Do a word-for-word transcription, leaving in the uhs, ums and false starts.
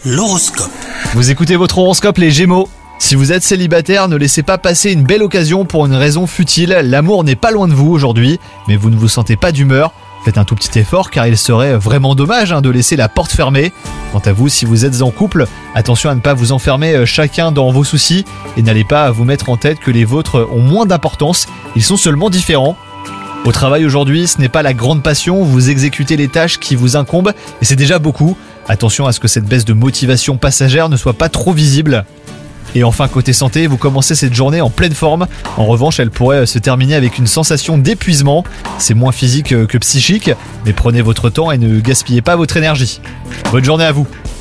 L'horoscope. Vous écoutez votre horoscope les Gémeaux. Si vous êtes célibataire, ne laissez pas passer une belle occasion pour une raison futile. L'amour n'est pas loin de vous aujourd'hui, mais vous ne vous sentez pas d'humeur. Faites un tout petit effort car il serait vraiment dommage hein, de laisser la porte fermée. Quant à vous, si vous êtes en couple, attention à ne pas vous enfermer chacun dans vos soucis et n'allez pas vous mettre en tête que les vôtres ont moins d'importance, ils sont seulement différents. Au travail aujourd'hui, ce n'est pas la grande passion, vous exécutez les tâches qui vous incombent et c'est déjà beaucoup. Attention à ce que cette baisse de motivation passagère ne soit pas trop visible. Et enfin côté santé, vous commencez cette journée en pleine forme. En revanche, elle pourrait se terminer avec une sensation d'épuisement. C'est moins physique que psychique, mais prenez votre temps et ne gaspillez pas votre énergie. Bonne journée à vous.